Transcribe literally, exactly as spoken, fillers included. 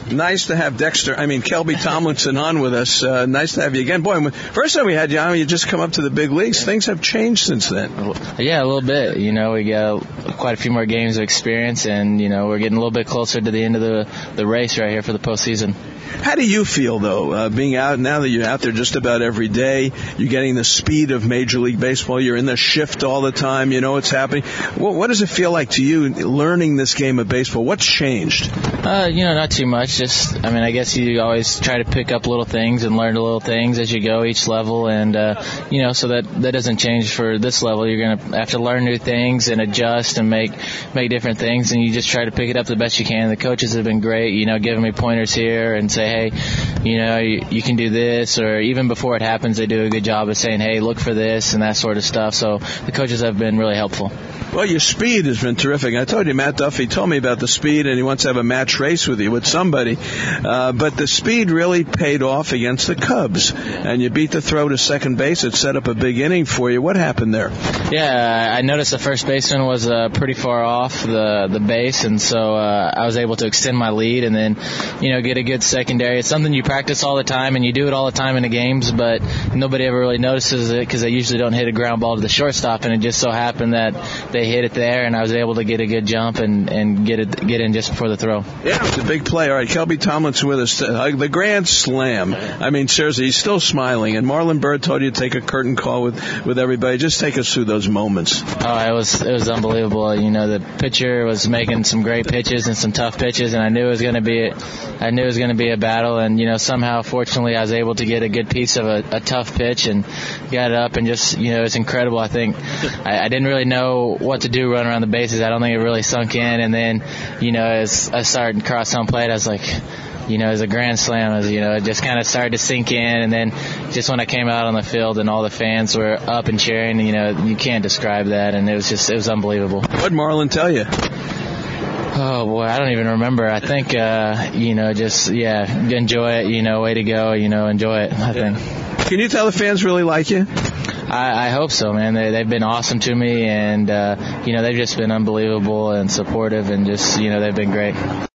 Nice to have Dexter, I mean, Kelby Tomlinson on with us. Uh, nice to have you again. Boy, first time we had you on, you just come up to the big leagues. Things have changed since then. Yeah, a little bit. You know, we got quite a few more games of experience, and, you know, we're getting a little bit closer to the end of the, the race right here for the postseason. How do you feel, though, uh, being out now that you're out there just about every day, you're getting the speed of Major League Baseball, you're in the shift all the time, you know what's happening. What, what does it feel like to you learning this game of baseball? What's changed? Uh, you know, not too much. Just, I mean, I guess you always try to pick up little things and learn the little things as you go each level, and, uh, you know, so that, that doesn't change for this level. You're going to have to learn new things and adjust and make, make different things, and you just try to pick it up the best you can. The coaches have been great, you know, giving me pointers here and say, hey, you know, you, you can do this, or even before it happens, they do a good job of saying, hey, look for this and that sort of stuff. So the coaches have been really helpful. Well, your speed has been terrific. I told you, Matt Duffy told me about the speed, and he wants to have a match race with you, with somebody. Uh, but the speed really paid off against the Cubs, and you beat the throw to second base. It set up a big inning for you. What happened there? Yeah, I noticed the first baseman was uh, pretty far off the, the base, and so uh, I was able to extend my lead and then, you know, get a good secondary. It's something you practice all the time, and you do it all the time in the games, but nobody ever really notices it because they usually don't hit a ground ball to the shortstop, and it just so happened that they hit it there, and I was able to get a good jump and, and get it get in just before the throw. Yeah, it's a big play. All right, Kelby Tomlinson with us. Uh, the grand slam. I mean, seriously, he's still smiling. And Marlon Byrd told you to take a curtain call with, with everybody. Just take us through those moments. Oh, it was it was unbelievable. You know, the pitcher was making some great pitches and some tough pitches, and I knew it was going to be I knew it was going to be a battle. And you know, somehow, fortunately, I was able to get a good piece of a, a tough pitch and got it up, and just, you know, it's incredible. I think I, I didn't really know what to do running around the bases. I don't think it really sunk in. And then, you know, as I started to cross home plate, I was like, you know, as a grand slam, as you know, it just kind of started to sink in. And then just when I came out on the field and all the fans were up and cheering, you know, you can't describe that. And it was just, it was unbelievable. What did Marlon tell you? Oh, boy, I don't even remember. I think, uh, you know, just, yeah, enjoy it, you know, way to go, you know, enjoy it, I think. Can you tell the fans really like you? I, I hope so, man. They, they've been awesome to me, and, uh, you know, they've just been unbelievable and supportive, and just, you know, they've been great.